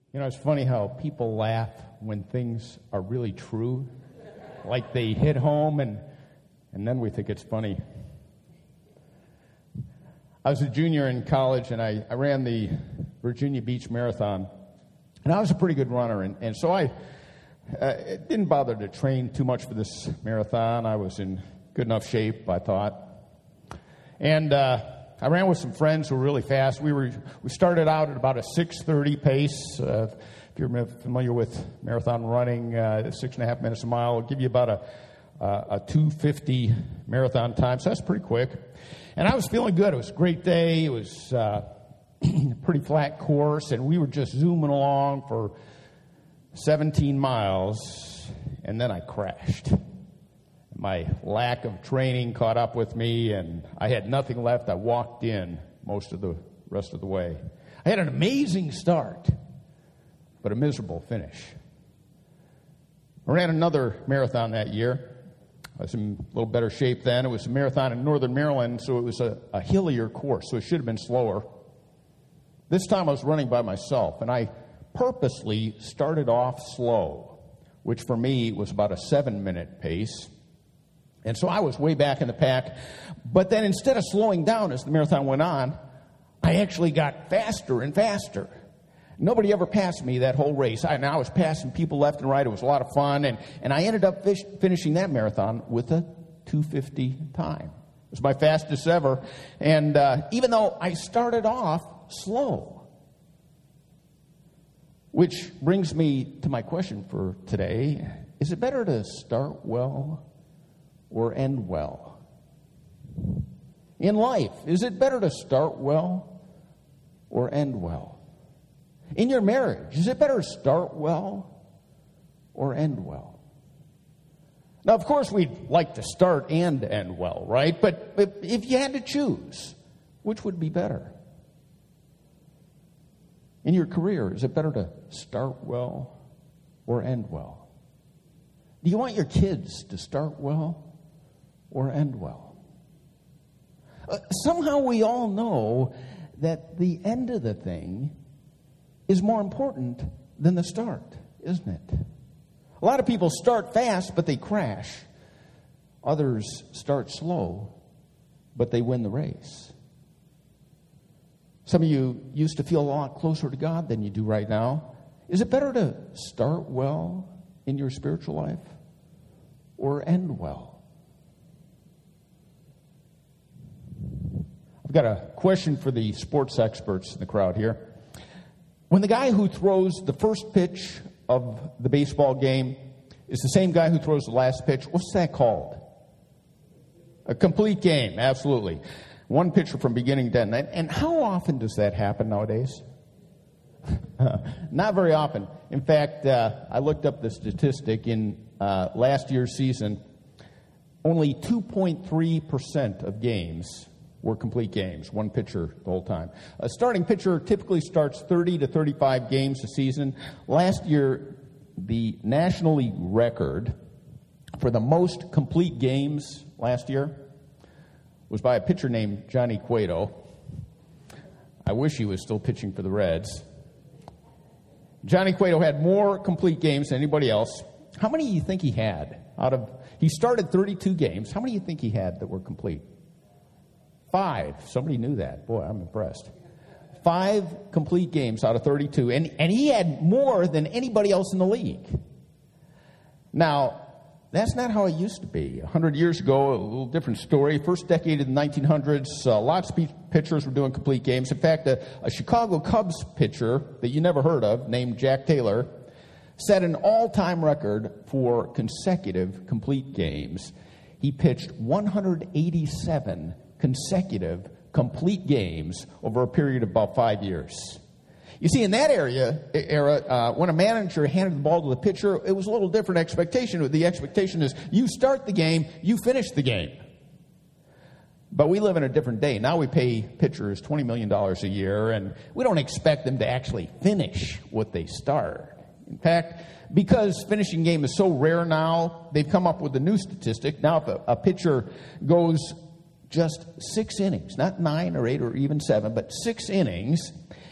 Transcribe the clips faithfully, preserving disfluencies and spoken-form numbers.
You know, it's funny how people laugh when things are really true, like they hit home, and and then we think it's funny. I was a junior in college, and I, I ran the Virginia Beach Marathon, and I was a pretty good runner, and, and so I uh, didn't bother to train too much for this marathon. I was in good enough shape, I thought. And uh, I ran with some friends who were really fast. We were we started out at about a six thirty pace. Uh, if you're familiar with marathon running, uh, six and a half minutes a mile will give you about a, uh, a two fifty marathon time, so that's pretty quick. And I was feeling good. It was a great day. It was uh, a pretty flat course, and we were just zooming along for seventeen miles, and then I crashed. My lack of training caught up with me, and I had nothing left. I walked in most of the rest of the way. I had an amazing start, but a miserable finish. I ran another marathon that year. I was in a little better shape then. It was a marathon in northern Maryland, so it was a, a hillier course, so it should have been slower. This time I was running by myself, and I purposely started off slow, which for me was about a seven-minute pace. And so I was way back in the pack. But then instead of slowing down as the marathon went on, I actually got faster and faster. Nobody ever passed me that whole race. I, and I was passing people left and right. It was a lot of fun. And, and I ended up fish, finishing that marathon with a two fifty time. It was my fastest ever. And uh, even though I started off slow, which brings me to my question for today. Is it better to start well or end well? In life, is it better to start well or end well? In your marriage, is it better to start well or end well? Now, of course, we'd like to start and end well, right? But if you had to choose, which would be better? In your career, is it better to start well or end well? Do you want your kids to start well or end well? Uh, somehow we all know that the end of the thing is more important than the start, isn't it? A lot of people start fast, but they crash. Others start slow, but they win the race. Some of you used to feel a lot closer to God than you do right now. Is it better to start well in your spiritual life or end well? I've got a question for the sports experts in the crowd here. When the guy who throws the first pitch of the baseball game is the same guy who throws the last pitch, what's that called? A complete game, absolutely. One pitcher from beginning to end. And how often does that happen nowadays? Not very often. In fact, uh, I looked up the statistic in uh, last year's season. Only two point three percent of games were complete games, one pitcher the whole time. A starting pitcher typically starts thirty to thirty-five games a season. Last year, the National League record for the most complete games last year was by a pitcher named Johnny Cueto. I wish he was still pitching for the Reds. Johnny Cueto had more complete games than anybody else. How many do you think he had? Out of he started thirty-two games. How many do you think he had that were complete? Five. Somebody knew that. Boy, I'm impressed. Five complete games out of thirty-two. And, and he had more than anybody else in the league. Now, that's not how it used to be. A hundred years ago, a little different story. First decade of the nineteen hundreds, uh, lots of pitchers were doing complete games. In fact, a, a Chicago Cubs pitcher that you never heard of, named Jack Taylor, set an all-time record for consecutive complete games. He pitched one hundred eighty-seven consecutive complete games over a period of about five years. You see, in that area era, uh, when a manager handed the ball to the pitcher, it was a little different expectation. The expectation is you start the game, you finish the game. But we live in a different day. Now we pay pitchers twenty million dollars a year, and we don't expect them to actually finish what they start. In fact, because finishing game is so rare now, they've come up with a new statistic. Now if a, a pitcher goes just six innings, not nine or eight or even seven, but six innings,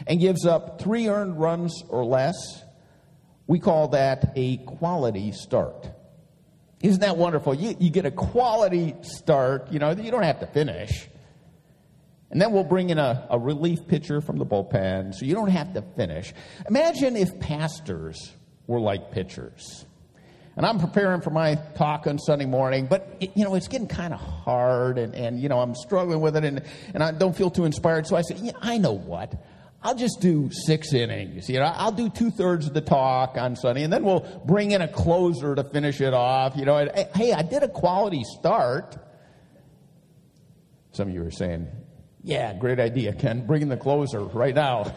and gives up three earned runs or less, we call that a quality start. Isn't that wonderful? You, you get a quality start, you know, you don't have to finish. And then we'll bring in a, a relief pitcher from the bullpen, so you don't have to finish. Imagine if pastors were like pitchers. And I'm preparing for my talk on Sunday morning, but, it, you know, it's getting kind of hard, and, and, you know, I'm struggling with it, and, and I don't feel too inspired. So I said, yeah, I know what. I'll just do six innings. You know, I'll do two-thirds of the talk on Sunday, and then we'll bring in a closer to finish it off. You know, and, hey, I did a quality start. Some of you are saying, yeah, great idea, Ken. Bring in the closer right now.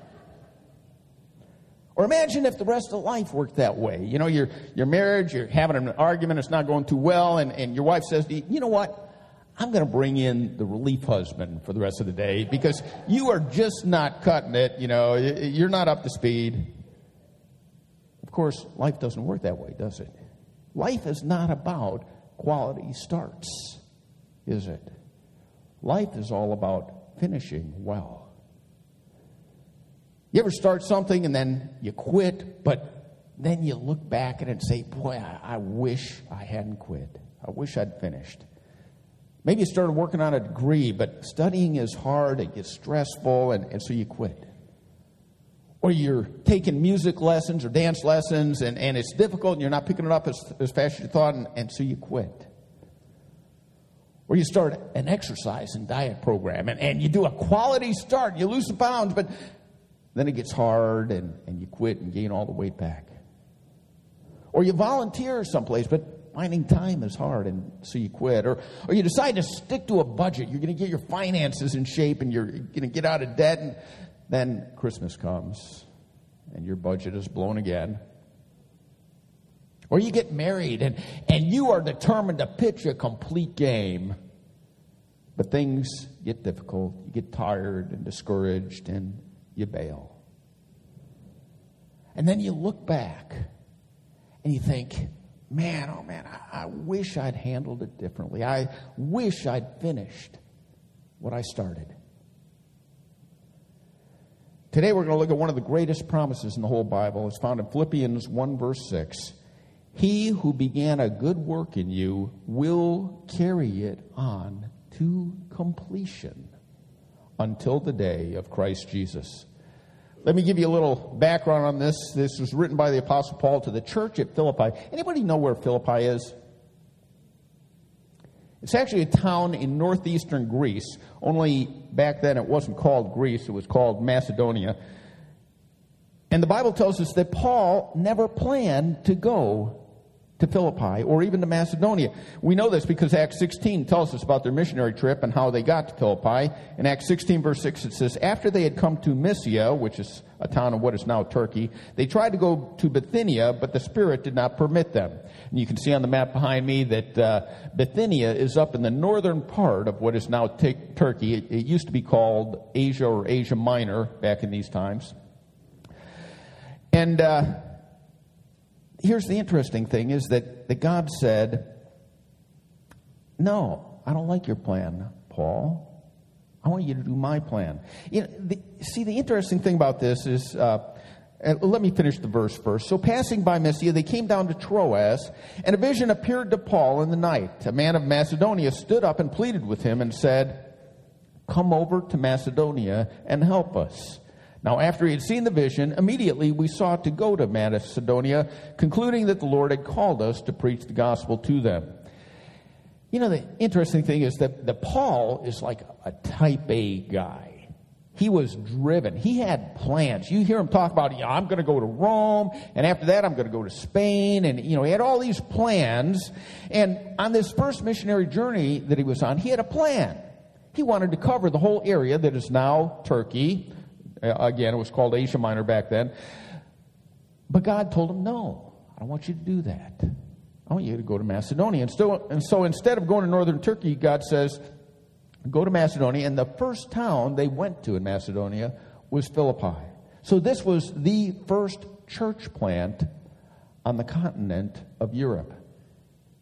Or imagine if the rest of life worked that way. You know, you're, you're married, you're having an argument, it's not going too well, and, and your wife says to you, you know what? I'm going to bring in the relief husband for the rest of the day because you are just not cutting it. You know, you're not up to speed. Of course, life doesn't work that way, does it? Life is not about quality starts, is it? Life is all about finishing well. You ever start something and then you quit, but then you look back at it and say, boy, I, I wish I hadn't quit. I wish I'd finished. Maybe you started working on a degree, but studying is hard, it gets stressful, and, and so you quit. Or you're taking music lessons or dance lessons, and, and it's difficult, and you're not picking it up as, as fast as you thought, and, and so you quit. Or you start an exercise and diet program, and, and you do a quality start, you lose some pounds, but then it gets hard, and, and you quit and gain all the weight back. Or you volunteer someplace, but finding time is hard, and so you quit. Or or you decide to stick to a budget. You're going to get your finances in shape, and you're going to get out of debt, and then Christmas comes, and your budget is blown again. Or you get married, and, and you are determined to pitch a complete game, but things get difficult. You get tired and discouraged, and you bail. And then you look back, and you think, man, oh man, I, I wish I'd handled it differently. I wish I'd finished what I started. Today we're going to look at one of the greatest promises in the whole Bible. It's found in Philippians one, verse six. He who began a good work in you will carry it on to completion until the day of Christ Jesus. Let me give you a little background on this. This was written by the Apostle Paul to the church at Philippi. Anybody know where Philippi is? It's actually a town in northeastern Greece. Only back then it wasn't called Greece. It was called Macedonia. And the Bible tells us that Paul never planned to go to Philippi or even to Macedonia. We know this because Acts sixteen tells us about their missionary trip and how they got to Philippi. In Acts sixteen, verse six, it says, after they had come to Mysia, which is a town of what is now Turkey, they tried to go to Bithynia, but the Spirit did not permit them. And you can see on the map behind me that uh, Bithynia is up in the northern part of what is now t- Turkey. It, it used to be called Asia or Asia Minor back in these times. And uh, here's the interesting thing is that, that God said, no, I don't like your plan, Paul. I want you to do my plan. You know, the, see, the interesting thing about this is, uh, let me finish the verse first. So passing by Mysia, they came down to Troas, and a vision appeared to Paul in the night. A man of Macedonia stood up and pleaded with him and said, come over to Macedonia and help us. Now, after he had seen the vision, immediately we sought to go to Macedonia, concluding that the Lord had called us to preach the gospel to them. You know, the interesting thing is that, that Paul is like a type A guy. He was driven. He had plans. You hear him talk about, yeah, I'm going to go to Rome, and after that I'm going to go to Spain. And, you know, he had all these plans. And on this first missionary journey that he was on, he had a plan. He wanted to cover the whole area that is now Turkey. Uh, again, it was called Asia Minor back then. But God told him, no, I don't want you to do that. I want you to go to Macedonia. And so, and so instead of going to northern Turkey, God says, go to Macedonia. And the first town they went to in Macedonia was Philippi. So this was the first church plant on the continent of Europe.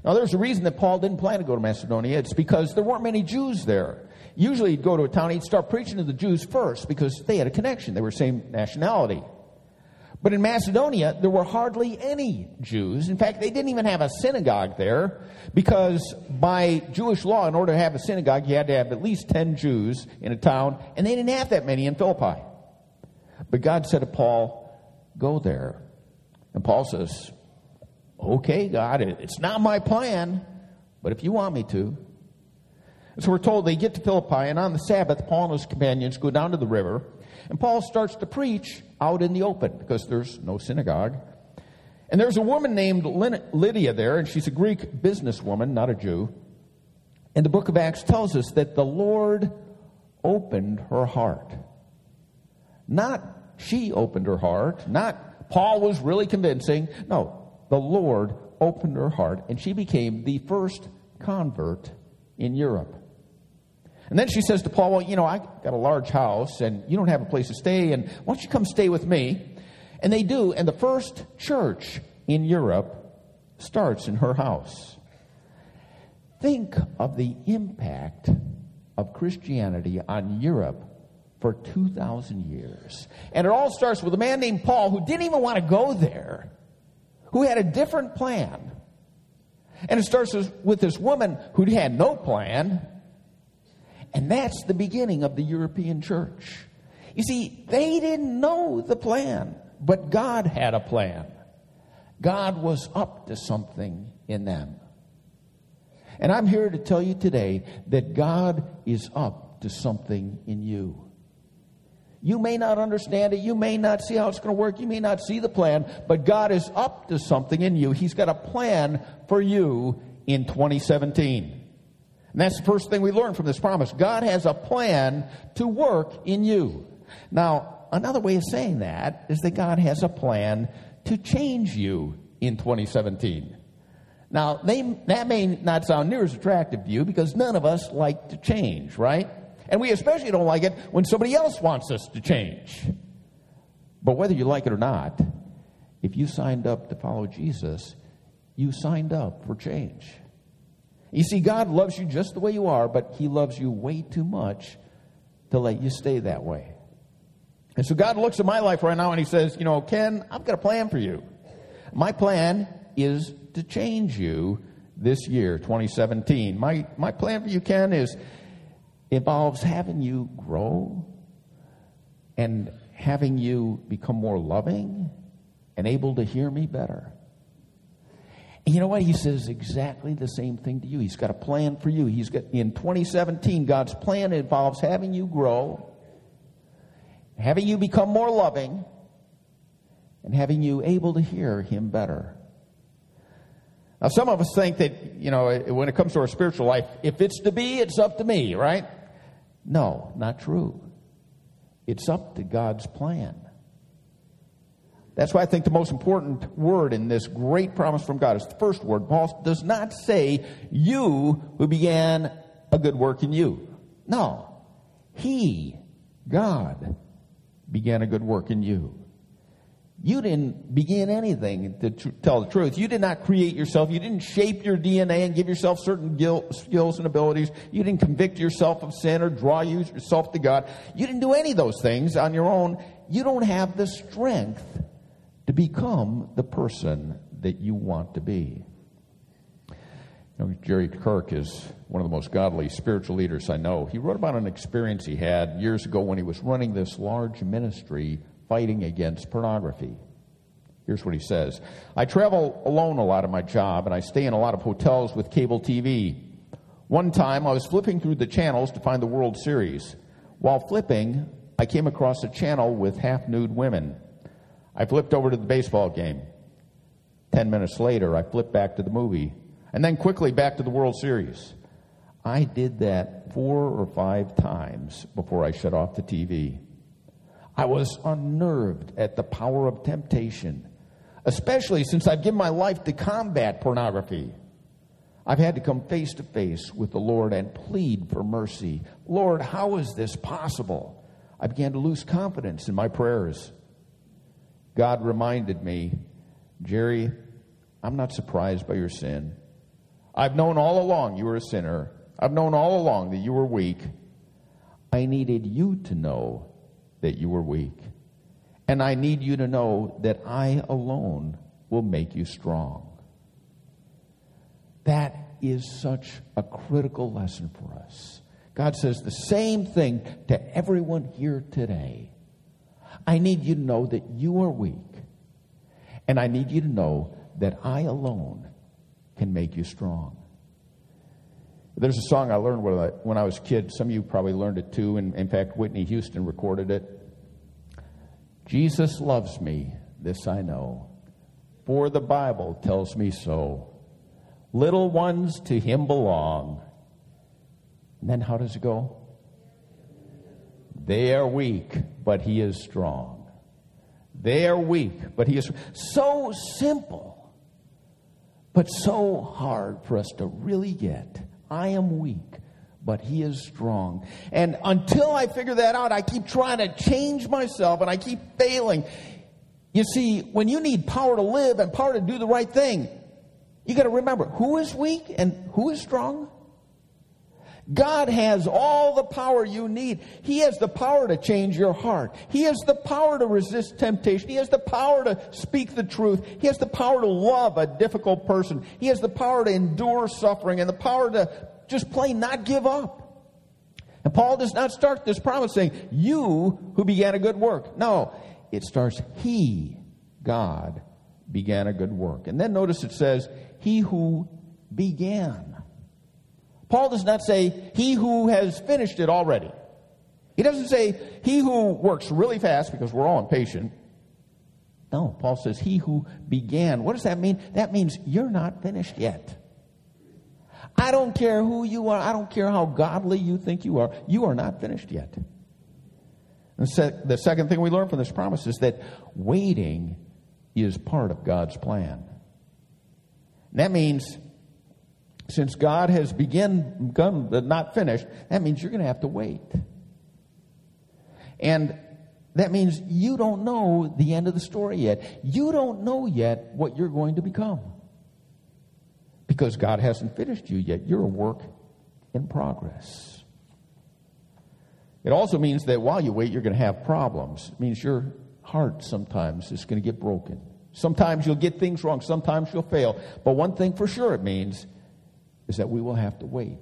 Now, there's a reason that Paul didn't plan to go to Macedonia. It's because there weren't many Jews there. Usually he'd go to a town, he'd start preaching to the Jews first because they had a connection. They were the same nationality. But in Macedonia, there were hardly any Jews. In fact, they didn't even have a synagogue there because by Jewish law, in order to have a synagogue, you had to have at least ten Jews in a town, and they didn't have that many in Philippi. But God said to Paul, go there. And Paul says, okay, God, it's not my plan, but if you want me to. So we're told they get to Philippi, and on the Sabbath, Paul and his companions go down to the river, and Paul starts to preach out in the open because there's no synagogue. And there's a woman named Lydia there, and she's a Greek businesswoman, not a Jew. And the book of Acts tells us that the Lord opened her heart. Not she opened her heart, not Paul was really convincing. No. The Lord opened her heart, and she became the first convert in Europe. And then she says to Paul, well, you know, I got a large house, and you don't have a place to stay, and why don't you come stay with me? And they do, and the first church in Europe starts in her house. Think of the impact of Christianity on Europe for two thousand years. And it all starts with a man named Paul who didn't even want to go there, who had a different plan. And it starts with this woman who had no plan. And that's the beginning of the European church. You see, they didn't know the plan, but God had a plan. God was up to something in them. And I'm here to tell you today that God is up to something in you. You may not understand it. You may not see how it's going to work. You may not see the plan. But God is up to something in you. He's got a plan for you in twenty seventeen. And that's the first thing we learn from this promise. God has a plan to work in you. Now, another way of saying that is that God has a plan to change you in twenty seventeen. Now, they, that may not sound near as attractive to you because none of us like to change, right? And we especially don't like it when somebody else wants us to change. But whether you like it or not, if you signed up to follow Jesus, you signed up for change. You see, God loves you just the way you are, but He loves you way too much to let you stay that way. And so God looks at my life right now and He says, you know, Ken, I've got a plan for you. My plan is to change you this year, twenty seventeen. My, my plan for you, Ken, is involves having you grow and having you become more loving and able to hear me better. And you know what? He says exactly the same thing to you. He's got a plan for you. He's got in twenty seventeen, God's plan involves having you grow, having you become more loving, and having you able to hear Him better. Now, some of us think that, you know, when it comes to our spiritual life, if it's to be, it's up to me, right? No, not true. It's up to God's plan. That's why I think the most important word in this great promise from God is the first word. Paul does not say, you who began a good work in you. No. He, God, began a good work in you. You didn't begin anything, to tr- tell the truth. You did not create yourself. You didn't shape your D N A and give yourself certain guilt, skills and abilities. You didn't convict yourself of sin or draw yourself to God. You didn't do any of those things on your own. You don't have the strength to become the person that you want to be. You know, Jerry Kirk is one of the most godly spiritual leaders I know. He wrote about an experience he had years ago when he was running this large ministry fighting against pornography. Here's what he says. I travel alone a lot in my job, and I stay in a lot of hotels with cable T V. One time, I was flipping through the channels to find the World Series. While flipping, I came across a channel with half-nude women. I flipped over to the baseball game. Ten minutes later, I flipped back to the movie, and then quickly back to the World Series. I did that four or five times before I shut off the T V. I was unnerved at the power of temptation, especially since I've given my life to combat pornography. I've had to come face to face with the Lord and plead for mercy. Lord, how is this possible? I began to lose confidence in my prayers. God reminded me, Jerry, I'm not surprised by your sin. I've known all along you were a sinner. I've known all along that you were weak. I needed you to know that you were weak. And I need you to know that I alone will make you strong. That is such a critical lesson for us. God says the same thing to everyone here today. I need you to know that you are weak. And I need you to know that I alone can make you strong. There's a song I learned when I, when I was a kid. Some of you probably learned it too. And in fact, Whitney Houston recorded it. Jesus loves me, this I know, for the Bible tells me so. Little ones to him belong. And then how does it go? They are weak, but he is strong. They are weak, but he is so simple, but so hard for us to really get. I am weak, but he is strong. And until I figure that out, I keep trying to change myself, and I keep failing. You see, when you need power to live and power to do the right thing, you got to remember who is weak and who is strong. God has all the power you need. He has the power to change your heart. He has the power to resist temptation. He has the power to speak the truth. He has the power to love a difficult person. He has the power to endure suffering and the power to just plain not give up. And Paul does not start this promise saying, you who began a good work. No, it starts, he, God, began a good work. And then notice it says, he who began. Paul does not say, he who has finished it already. He doesn't say, he who works really fast, because we're all impatient. No, Paul says, he who began. What does that mean? That means you're not finished yet. I don't care who you are. I don't care how godly you think you are. You are not finished yet. And the second thing we learn from this promise is that waiting is part of God's plan. And that means, since God has begun, begun but not finished, that means you're going to have to wait. And that means you don't know the end of the story yet. You don't know yet what you're going to become. Because God hasn't finished you yet. You're a work in progress. It also means that while you wait, you're going to have problems. It means your heart sometimes is going to get broken. Sometimes you'll get things wrong. Sometimes you'll fail. But one thing for sure it means is that we will have to wait.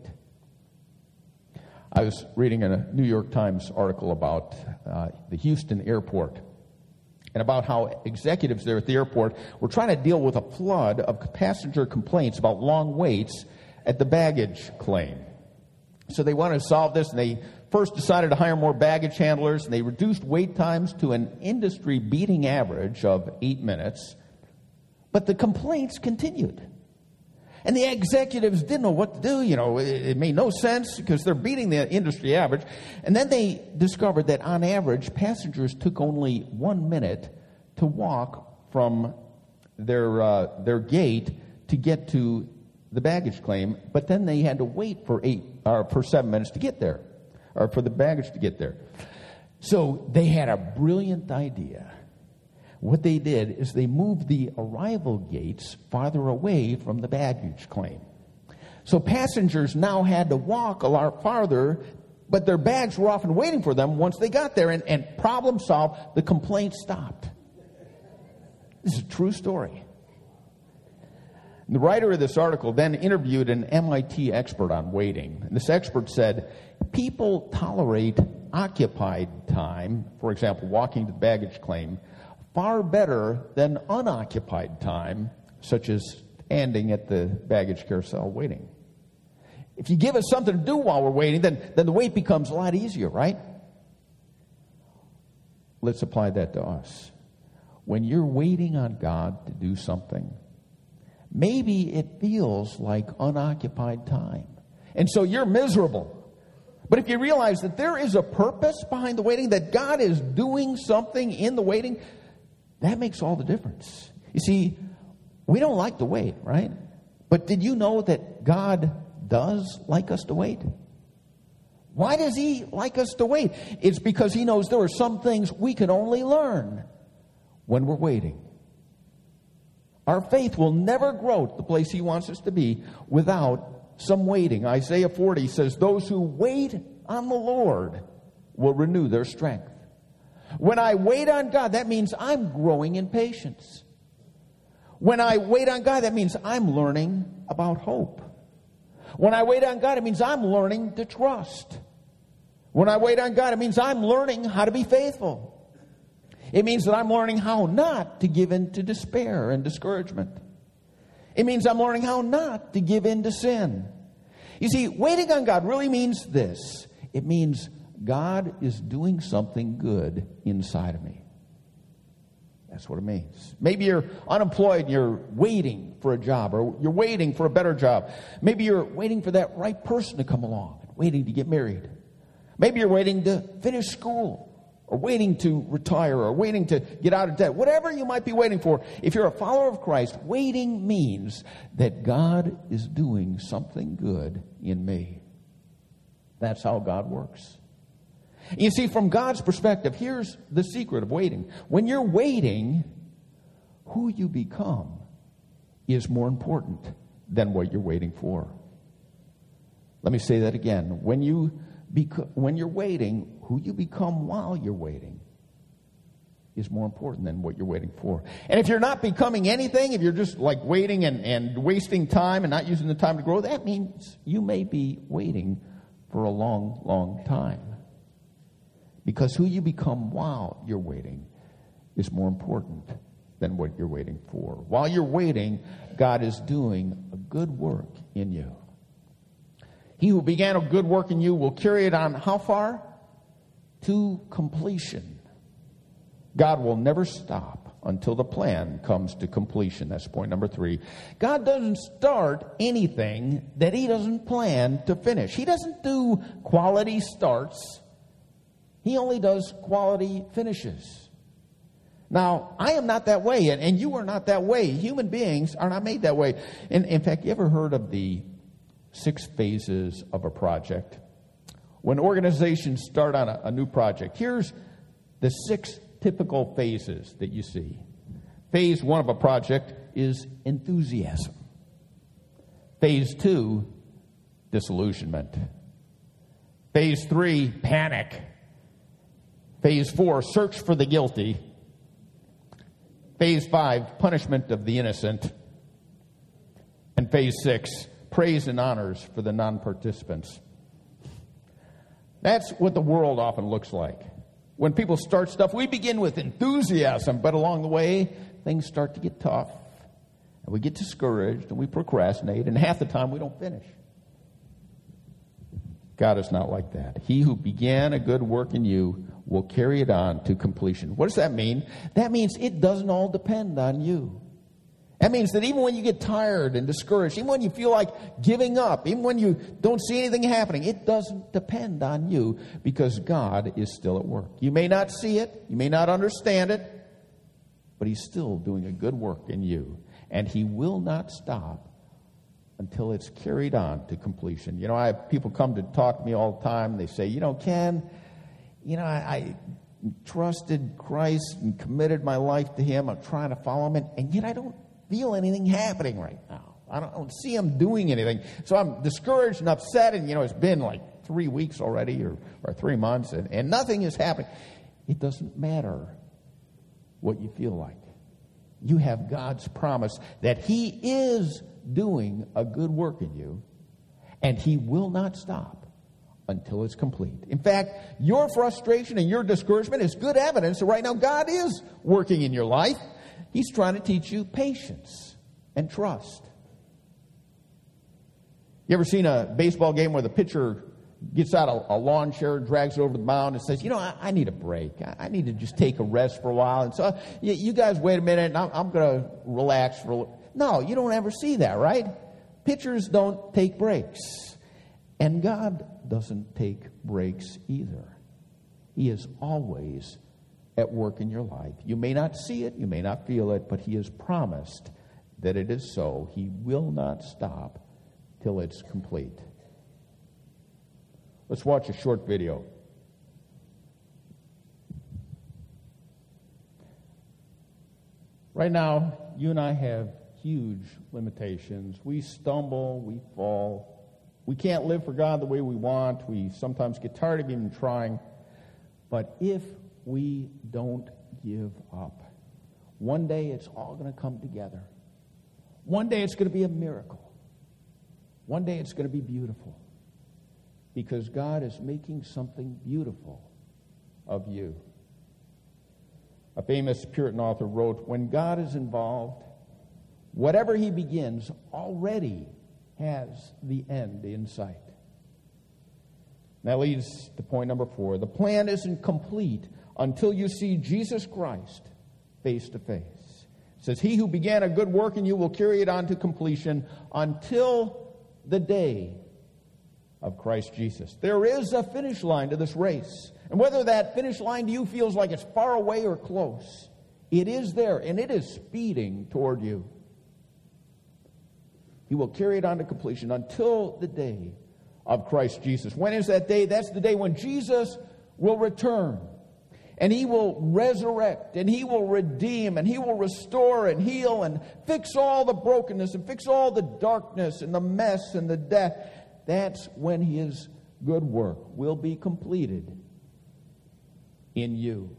I was reading a New York Times article about uh, the Houston airport and about how executives there at the airport were trying to deal with a flood of passenger complaints about long waits at the baggage claim. So they wanted to solve this, and they first decided to hire more baggage handlers, and they reduced wait times to an industry-beating average of eight minutes. But the complaints continued. And the executives didn't know what to do. You know, it, it made no sense because they're beating the industry average. And then they discovered that on average, passengers took only one minute to walk from their uh, their gate to get to the baggage claim. But then they had to wait for eight or for seven minutes to get there, or for the baggage to get there. So they had a brilliant idea. What they did is they moved the arrival gates farther away from the baggage claim. So passengers now had to walk a lot farther, but their bags were often waiting for them once they got there, and, and problem solved, the complaint stopped. This is a true story. The writer of this article then interviewed an M I T expert on waiting. And this expert said, people tolerate occupied time, for example, walking to the baggage claim, far better than unoccupied time, such as standing at the baggage carousel waiting. If you give us something to do while we're waiting, then, then the wait becomes a lot easier, right? Let's apply that to us. When you're waiting on God to do something, maybe it feels like unoccupied time. And so you're miserable. But if you realize that there is a purpose behind the waiting, that God is doing something in the waiting, that makes all the difference. You see, we don't like to wait, right? But did you know that God does like us to wait? Why does he like us to wait? It's because he knows there are some things we can only learn when we're waiting. Our faith will never grow to the place He wants us to be without some waiting. Isaiah forty says, those who wait on the Lord will renew their strength. When I wait on God, that means I'm growing in patience. When I wait on God, that means I'm learning about hope. When I wait on God, it means I'm learning to trust. When I wait on God, it means I'm learning how to be faithful. It means that I'm learning how not to give in to despair and discouragement. It means I'm learning how not to give in to sin. You see, waiting on God really means this. It means God is doing something good inside of me. That's what it means. Maybe you're unemployed and you're waiting for a job, or you're waiting for a better job. Maybe you're waiting for that right person to come along, waiting to get married. Maybe you're waiting to finish school, or waiting to retire, or waiting to get out of debt. Whatever you might be waiting for, if you're a follower of Christ, waiting means that God is doing something good in me. That's how God works. You see, from God's perspective, here's the secret of waiting. When you're waiting, who you become is more important than what you're waiting for. Let me say that again. When you bec- when you're waiting, who you become while you're waiting is more important than what you're waiting for. And if you're not becoming anything, if you're just like waiting and, and wasting time and not using the time to grow, that means you may be waiting for a long, long time. Because who you become while you're waiting is more important than what you're waiting for. While you're waiting, God is doing a good work in you. He who began a good work in you will carry it on how far? To completion. God will never stop until the plan comes to completion. That's point number three. God doesn't start anything that He doesn't plan to finish. He doesn't do quality starts. He only does quality finishes. Now, I am not that way, and, and you are not that way. Human beings are not made that way. And in fact, you ever heard of the six phases of a project? When organizations start on a, a new project, here's the six typical phases that you see. Phase one of a project is enthusiasm. Phase two, disillusionment. Phase three, panic. Phase four, search for the guilty. Phase five, punishment of the innocent. And phase six, praise and honors for the non-participants. That's what the world often looks like. When people start stuff, we begin with enthusiasm, but along the way, things start to get tough. And we get discouraged, and we procrastinate, and half the time we don't finish. God is not like that. He who began a good work in you will carry it on to completion. What does that mean? That means it doesn't all depend on you. That means that even when you get tired and discouraged, even when you feel like giving up, even when you don't see anything happening, it doesn't depend on you, because God is still at work. You may not see it, you may not understand it, but He's still doing a good work in you. And He will not stop until it's carried on to completion. You know, I have people come to talk to me all the time. They say, you know, Ken, you know, I, I trusted Christ and committed my life to Him. I'm trying to follow Him, and, and yet I don't feel anything happening right now. I don't, I don't see Him doing anything. So I'm discouraged and upset, and, you know, it's been like three weeks already or, or three months, and, and nothing is happening. It doesn't matter what you feel like. You have God's promise that He is doing a good work in you, and He will not stop until it's complete. In fact, your frustration and your discouragement is good evidence that right now God is working in your life. He's trying to teach you patience and trust. You ever seen a baseball game where the pitcher gets out a, a lawn chair, drags it over the mound, and says, you know, I, I need a break. I, I need to just take a rest for a while. And so uh, you, you guys wait a minute, and I'm, I'm going to relax for a little. No, you don't ever see that, right? Pitchers don't take breaks. And God doesn't take breaks either. He is always at work in your life. You may not see it, you may not feel it, but He has promised that it is so. He will not stop till it's complete. Let's watch a short video. Right now, you and I have huge limitations. We stumble, we fall. We can't live for God the way we want. We sometimes get tired of even trying. But if we don't give up, one day it's all going to come together. One day it's going to be a miracle. One day it's going to be beautiful. Because God is making something beautiful of you. A famous Puritan author wrote, when God is involved, whatever he begins already has the end in sight. That leads to point number four. The plan isn't complete until you see Jesus Christ face to face. It says, he who began a good work in you will carry it on to completion until the day of Christ Jesus. There is a finish line to this race. And whether that finish line to you feels like it's far away or close, it is there, and it is speeding toward you. He will carry it on to completion until the day of Christ Jesus. When is that day? That's the day when Jesus will return. And he will resurrect, and he will redeem, and he will restore and heal and fix all the brokenness and fix all the darkness and the mess and the death. That's when his good work will be completed in you.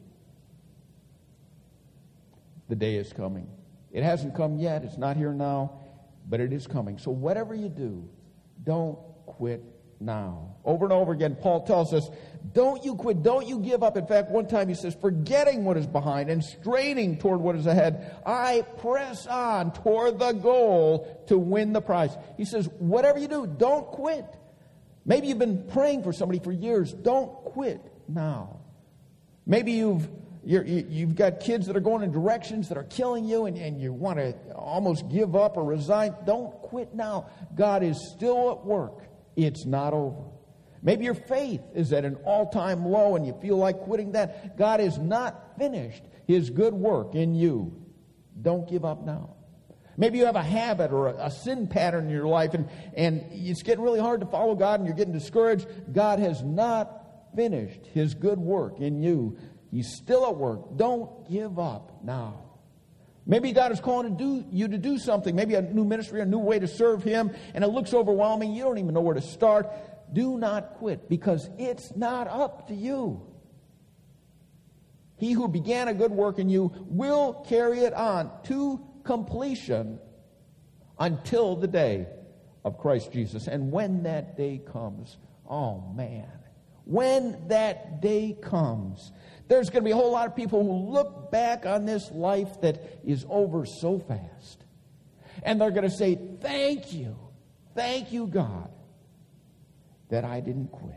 The day is coming. It hasn't come yet. It's not here now, but it is coming. So whatever you do, don't quit now. Over and over again, Paul tells us, don't you quit, don't you give up. In fact, one time he says, forgetting what is behind and straining toward what is ahead, I press on toward the goal to win the prize. He says, whatever you do, don't quit. Maybe you've been praying for somebody for years. Don't quit now. Maybe you've you're, you've got kids that are going in directions that are killing you, and, and you want to almost give up or resign. Don't quit now. God is still at work. It's not over. Maybe your faith is at an all-time low and you feel like quitting that. God is not finished his good work in you. Don't give up now. Maybe you have a habit or a, a sin pattern in your life, and, and it's getting really hard to follow God and you're getting discouraged. God has not finished his good work in you. He's still at work. Don't give up now. Maybe God is calling to do, you to do something, maybe a new ministry, a new way to serve him, and it looks overwhelming. You don't even know where to start. Do not quit, because it's not up to you. He who began a good work in you will carry it on to completion until the day of Christ Jesus. And when that day comes, oh man, when that day comes, there's going to be a whole lot of people who look back on this life that is over so fast. And they're going to say, thank you, thank you, God, that I didn't quit.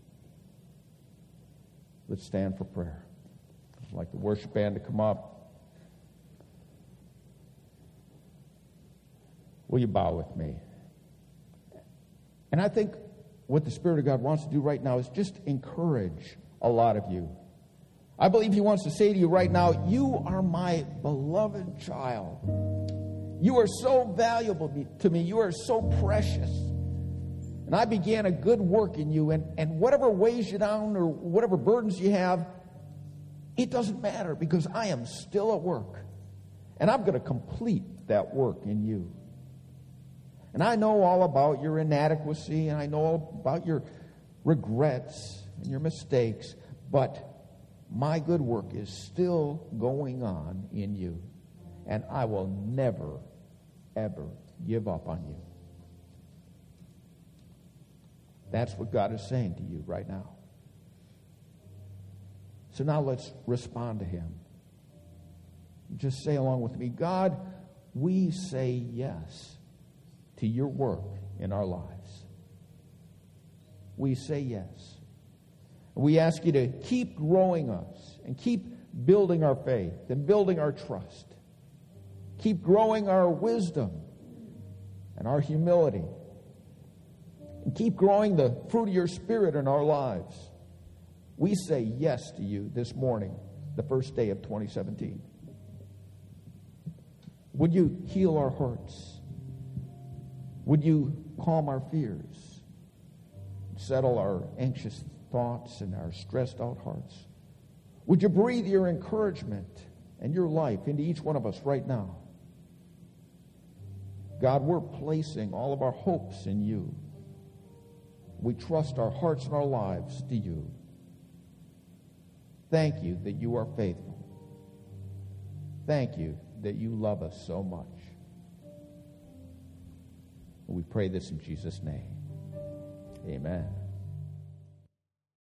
Let's stand for prayer. I'd like the worship band to come up. Will you bow with me? And I think what the Spirit of God wants to do right now is just encourage a lot of you. I believe he wants to say to you right now, you are my beloved child. You are so valuable to me. You are so precious. And I began a good work in you, and, and whatever weighs you down or whatever burdens you have, it doesn't matter, because I am still at work. And I'm going to complete that work in you. And I know all about your inadequacy, and I know all about your regrets and your mistakes, but my good work is still going on in you. And I will never, ever give up on you. That's what God is saying to you right now. So now let's respond to him. Just say along with me, God, we say yes to your work in our lives. We say yes. We ask you to keep growing us and keep building our faith and building our trust. Keep growing our wisdom and our humility. And keep growing the fruit of your Spirit in our lives. We say yes to you this morning, the first day of twenty seventeen. Would you heal our hearts? Would you calm our fears? Settle our anxious thoughts and our stressed out hearts? Would you breathe your encouragement and your life into each one of us right now. God, we're placing all of our hopes in you. We trust our hearts and our lives to you. Thank you that you are faithful. Thank you that you love us so much. We pray this in Jesus' name. Amen.